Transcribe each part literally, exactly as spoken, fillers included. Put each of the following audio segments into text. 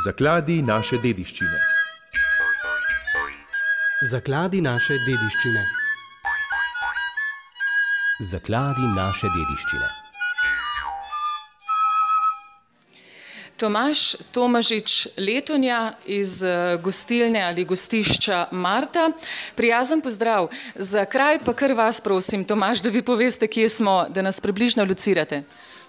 Zakladi naše dediščine. Zakladi naše dediščine. Zakladi naše dediščine. Tomaž Tomažič Letonja iz gostilne ali gostišča Marta. Prijazen pozdrav. Za kraj pa kar vas prosim, Tomaž, da vi poveste, kje smo, da nas približno locirate.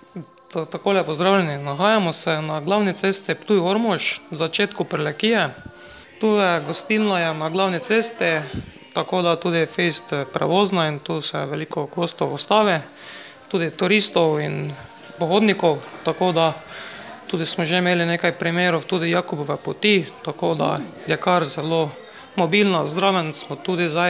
Takole pozdravljeni. Nahajamo se na glavni cesti Ptuj-Ormož, v začetku Prlekije. Tu je gostilna je na glavni cesti, tako da tudi fejst prevozna in tu se veliko gostov ustavi, tudi turistov in pohodnikov, tako da tudi smo že imeli nekaj primerov, tudi Jakobove poti, tako da je kar zelo mobilna. Zraven smo tudi zdaj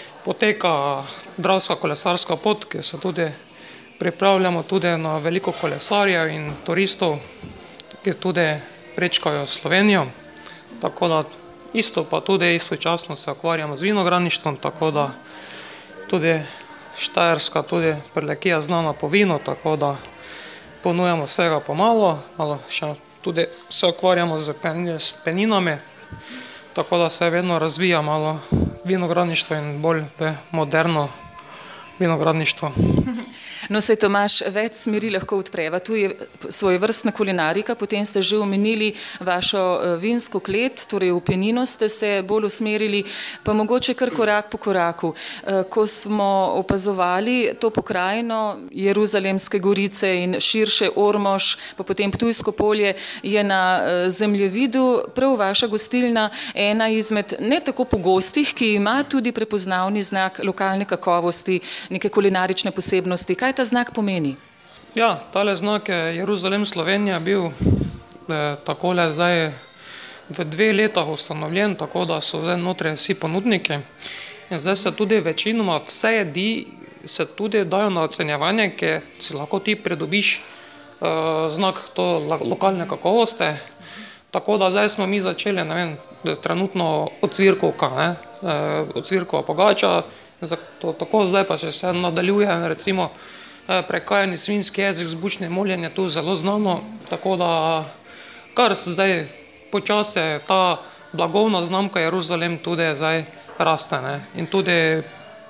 poteka Dravska kolesarska pot, ki se tudi pripravljamo tudi na veliko kolesarjev in turistov, ki tudi prečkajo Slovenijo. Tako da isto pa tudi istočasno se ukvarjamo z vinogradništvom, tako da tudi Štajerska, tudi Prlekija znana po vinu, tako da ponujamo vsega pomalo, malo še tudi se ukvarjamo z peninami, tako da se vedno razvija malo vinogradništvo in bolj moderno vinogradništvo. No, saj Tomaž, več smeri lahko odpreva. Tu je svojevrstna kulinarika, potem ste že omenili vašo vinsko klet, torej v penino ste se bolj usmerili, pa mogoče kar korak po koraku. Ko smo opazovali to pokrajino Jeruzalemske gorice in širše Ormož, pa potem Ptujsko polje, je na zemljevidu prav vaša gostilna ena izmed ne tako pogostih, ki ima tudi prepoznavni znak lokalne kakovosti, neke kulinarične posebnosti. Kaj ta znak pomeni? Ja, tale znak je Jeruzalem Slovenija bil eh, takole zdaj v dve letah ustanovljen, tako da so zdaj notri vsi ponudniki in zdaj se tudi večinoma vse jedi se tudi dajo na ocenjevanje, ki si lahko ti pridobiš eh, znak to lokalne kakovosti, tako da zdaj smo mi začeli, ne vem, trenutno ocvirkovka, ne, eh, ocvirkova pogača, zato, tako zdaj pa se, se nadaljuje, recimo prekajani svinjski jezik z bučnim oljem je tu zelo znano, tako da kar zdaj počasi ta blagovna znamka Jeruzalem tudi zdaj raste, ne, in tudi eh,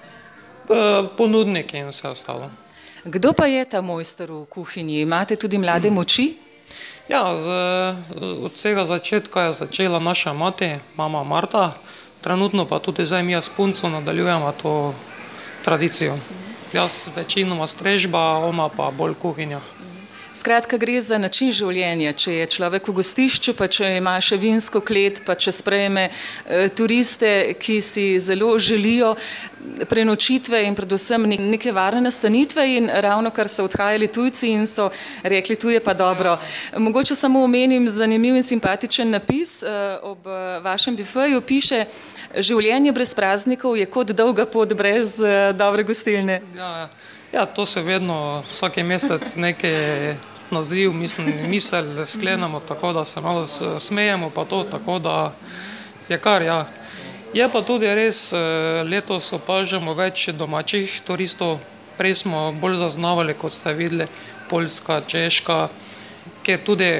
ponudniki in vse ostalo. Kdo pa je ta mojster v kuhinji? Imate tudi mlade moči? Ja, z, od vsega začetka je začela naša mati, mama Marta, trenutno pa tudi zdaj mi s punco nadaljujemo to tradicijo. Jaz večinoma strežba, ona pa bolj kuhinja. Skratka, gre za način življenja, če je človek v gostišču, pa če ima še vinsko klet, pa če sprejme e, turiste, ki si zelo želijo prenočitve in predvsem neke varne nastanitve in ravno kar so odhajali tujci in so rekli, tu je pa dobro. Mogoče samo omenim zanimiv in simpatičen napis e, ob vašem bifeju, piše: življenje brez praznikov je kot dolga pot brez e, dobre gostilne. Ja, ja, to se vedno vsaki mesec nekaj naziv, mislim, misel sklenemo, tako da se malo smejemo pa to, tako da je kar, ja. Je pa tudi res, letos opažamo več domačih turistov, prej smo bolj zaznavali, kot ste videli, Poljska, Češka, ki tudi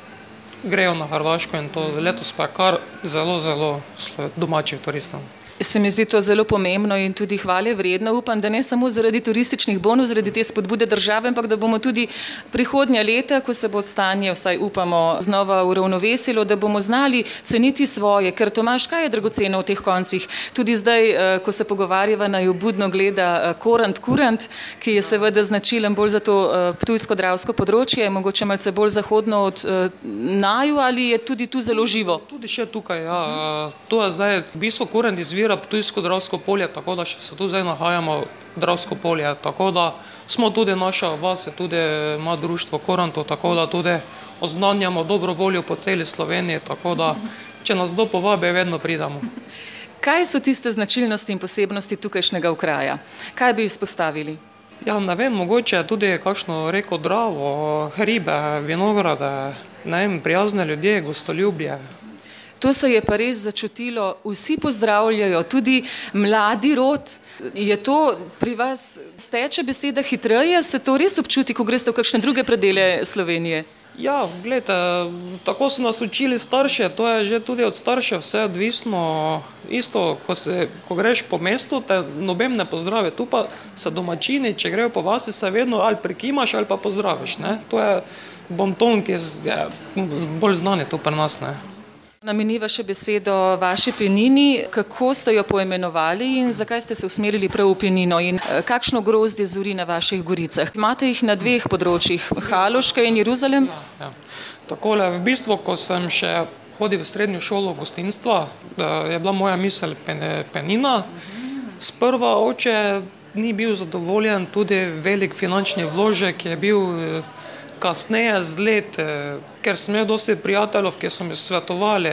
grejo na Hrvaško in to letos pa je kar zelo, zelo domačih turistov. Se mi zdi to zelo pomembno in tudi hvale vredno. Upam, da ne samo zaradi turističnih bonov, zaradi te spodbude države, ampak da bomo tudi prihodnja leta, ko se bo stanje, vsaj upamo, znova uravnovesilo, da bomo znali ceniti svoje. Ker Tomaž, kaj je dragoceno v teh koncih? Tudi zdaj, ko se pogovarjava, naj budno gleda Korant Kurant, ki je seveda značilen bolj za to ptujsko-dravsko področje, mogoče malce bolj zahodno od naju, ali je tudi tu zelo živo? Tudi še tukaj, ja. To je zdaj v bistvu Kurant izvira Ptujsko-Dravsko polje, tako da še se tu zdaj nahajamo Dravsko polje, tako da smo tudi naša vas, tudi ima društvo Korantov, tako da tudi oznanjamo dobro voljo po celi Sloveniji, tako da če nas kdo povabi, vedno pridemo. Kaj so tiste značilnosti in posebnosti tukajšnjega okraja? Kaj bi izpostavili? Ja, ne vem, mogoče je tudi kakšno reko Dravo, hribe, vinograde, ne vem, prijazne ljudje, gostoljubje. To se je pa res začutilo, vsi pozdravljajo, tudi mladi rod. Je to pri vas steče beseda hitreje, se to res občuti, ko greste v kakšne druge predele Slovenije? Ja, gledajte, tako so nas učili starše, to je že tudi od staršev vse odvisno. Isto, ko, se, ko greš po mestu, te noben ne pozdravi. Tu pa se domačini, če grejo po vasi, se vedno ali prikimaš ali pa pozdraviš. Ne? To je bonton, ki je bolj znani tu pri nas. Ne? Nameniva še besedo vaši penini, kako ste jo poimenovali in zakaj ste se usmerili prav v penino in kakšno grozdje zori na vaših goricah. Imate jih na dveh področjih, Haloška in Jeruzalem? Ja, ja. Takole, v bistvu, ko sem še hodil v srednjo šolo gostinstva, je bila moja misel penina. Sprva oče ni bil zadovoljen, tudi velik finančni vložek je bil kasneje z let, ker sem imel dosti prijateljev, ki so mi svetovali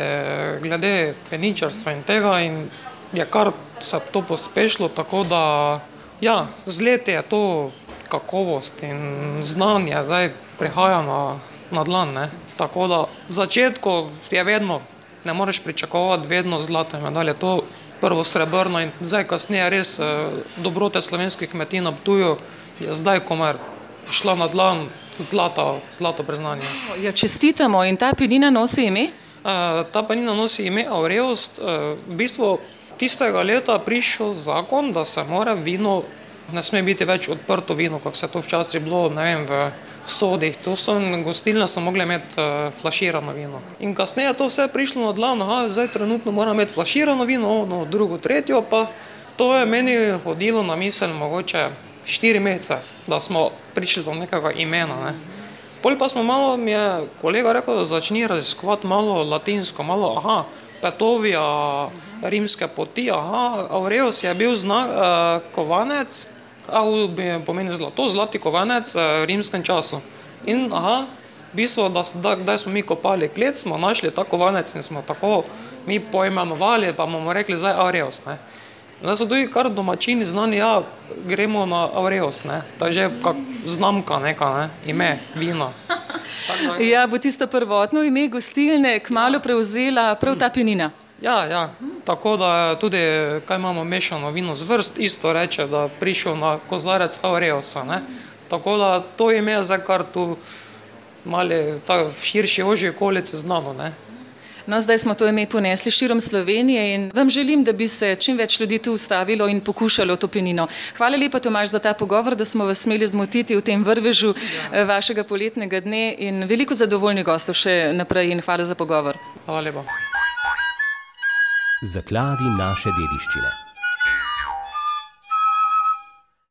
glede peničarstva in tega in je kar se to pospešilo, tako da ja, z leti je to kakovost in znanje zdaj prihaja na, na dlan, ne. Tako da v začetku je vedno, ne moreš pričakovati vedno zlate medalje, to prvo srebrno in zdaj kasneje res dobrote slovenskih kmetij na Ptuju je zdaj komaj šla na dlan. Zlato, zlato priznanje. Ja, čestitamo in ta penina nosi ime? Uh, ta penina nosi ime Aureus. Uh, v bistvu tistega leta prišel zakon, da se mora vino, ne sme biti več odprto vino, kako se to včasih bilo, ne vem, v sodih. To so gostilne so mogle imeti uh, flaširano vino. In kasneje to vse prišlo na dlan, aha, zdaj trenutno mora imeti flaširano vino, no, drugo, tretjo, pa to je meni hodilo na misel mogoče štiri mesece, da smo prišli do nekega imena. Ne. Pol pa smo malo, mi je kolega rekel, da začni raziskovati malo latinsko, malo, aha, Petovija, rimske poti, aha, Aureus je bil znak, eh, kovanec, au pomeni zlato, zlati kovanec eh, v rimskem času. In aha, v bistvu, da, da, kdaj smo mi kopali klet, smo našli ta kovanec in smo tako mi poimenovali, pa bomo rekli zdaj Aureus, ne. Zdaj so tudi kar domačini znani, ja, gremo na Aureus, ne, to je že kak znamka neka, ne, ime, vino. Ja, bo tisto prvotno ime gostilne kmalu prevzela prav ta penina. Ja, ja, tako da tudi, kaj imamo mešano vino z vrst, isto reče, da prišel na kozarec Aureusa, ne. Tako da to ime je zdaj kar tu mali, ta v širši ožji okolici znano, ne. No, zdaj smo to ime ponesli širom Slovenije in vam želim, da bi se čim več ljudi tu ustavilo in pokušalo to penino. Hvala lepa, Tomaž, za ta pogovor, da smo vas smeli zmotiti v tem vrvežu ja. vašega poletnega dne in veliko zadovoljnih gostov še naprej in hvala za pogovor. Hvala lepa. Zakladi naše dediščine.